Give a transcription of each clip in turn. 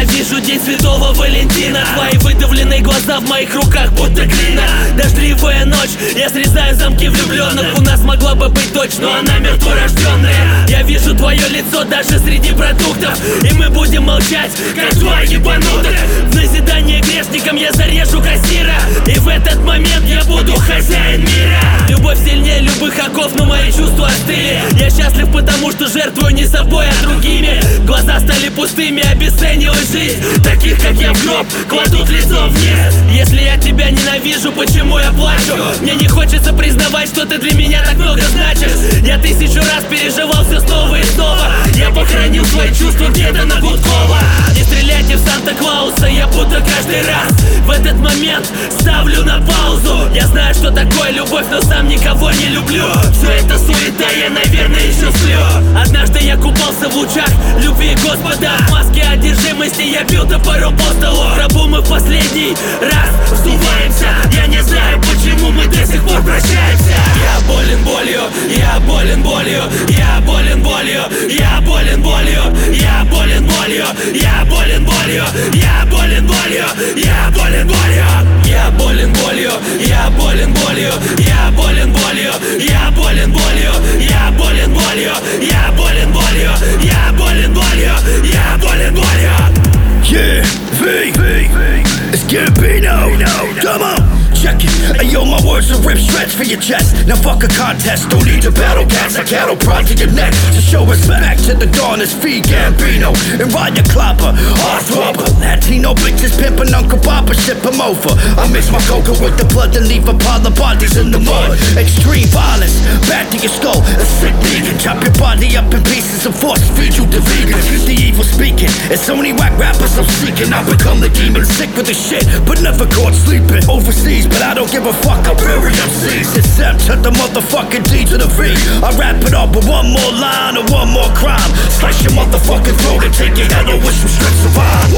вижу день Святого Валентина. Твои выдавленные глаза в моих руках будто глина. Дождливая ночь, я срезаю замки влюбленных. У нас могла бы быть дочь, но она мертворожденная. Я вижу твое лицо даже среди продуктов, и мы будем молчать, как два ебанутых. В назидание грешникам я зарежу кассира, и в этот момент я буду хозяин мира. Любовь сильнее любых оков, но мои чувства остыли. Я счастлив, потому что жертвую не собой, а другими. Глаза стали пустыми, обесценилась жизнь. Таких, как я, в гроб кладут лицом вниз. Если я тебя ненавижу, почему я плачу? Мне не хочется признавать, что ты для меня так много значишь. Я 1000 раз переживал все снова и снова. Я похоронил свои чувства где-то на Гудкова. Не стреляйте в Санта-Клауса, я буду каждый раз в этот момент ставлю на паузу. Я знаю, что такое любовь, но сам никого не люблю. Все это суета, я, наверное, еще сплю. Однажды я купался в лучах любви Господа. В маске одержимости я бил топором по столу. В гробу мы в последний раз вздуваемся. Я не знаю, почему мы до сих пор прощаемся. Я болен болью, я болен болью, я болен болью, я болен болью, я болен болью, я болен болью, я болен болью, я болен болью, я болен болью, я болен болью, я болен болью, я болен болью, я болен болью, я болен болью, я болен болью, я болен болью. Yeah, V, it's Gambino. Come on. Check it, ayo, my words are rip stretch for your chest. Now fuck a contest, don't need to battle cats. I cattle prod to your neck to show respect. Back to the dawn is V Gambino and Ryan Clopper, Heartthrob. Latino bitches pimping Uncle Papa, ship him over. I mix my coca with the blood and leave Apollo bodies in the mud. Extreme violence, back to your skull, a sick vegan. Chop your body up in pieces and force feed you to vegans. The evil speaking, it's so many whack rappers I'm seeking. I become the demon, sick with the shit, but never caught sleeping. Overseas, but I don't give a fuck, I bury MCs. It's M to the motherfucking D to the V. I wrap it up with one more line or one more crime. Slice your motherfucking throat and take your head with some strips of iron.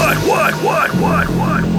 What?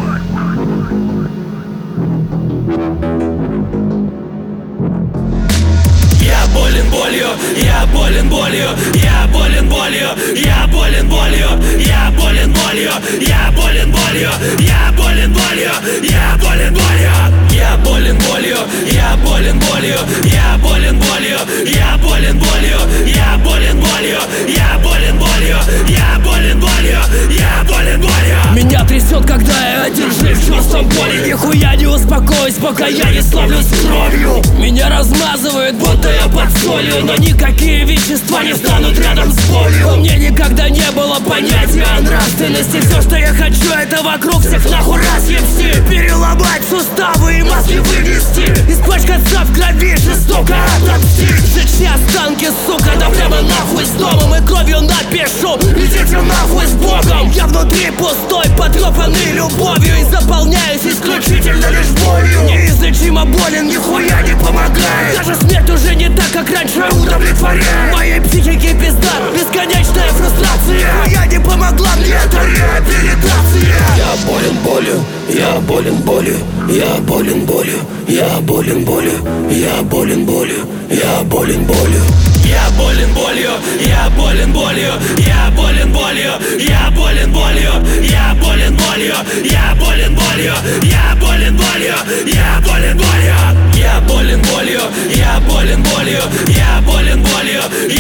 Я болен болью, я болен болью, я болен болью, я болен болью, я болен болью, я болен болью, я болен болью, я болен болью, я болен болью, я болен болью, я болен болью, я болен болью, я болен болью, я болен болью, я болен болью, я болен болью. Меня трясет, когда я одержим чувством боли. Нихуя не успокоюсь, пока я не славлюсь кровью. Меня размазывает, будто я под солью, но никакие вещества не станут рядом с болью. У меня никогда не было понятия о нравственности. Все, что я хочу, это вокруг всех нахуй разъебсти. Переломать суставы и мозги вынести. Испачкаться в крови, жестоко отомстить. Сжечь останки, сука, да прямо нахуй с домом. И кровью напишу: идите нахуй с Богом. Я внутри пустой, потрепанный любовью, и заполняюсь исключительно лишь болью. Неизлечимо болен, нихуя не помогает. Даже смерть уже не так, как раньше, удовлетворяет. Моей психике пизда, бесконечная фрустрация. Я не помогла мне эта реабилитация. Я болен болью, я болен болью, я болен болью, я болен болью, я болен болью, я болен болью. Я болен болью, я болен болью, я болен болью, я болен болью, я болен болью, я болен болью, я болен болью, я болен болью. Я болен болью, я болен болью, я болен болью,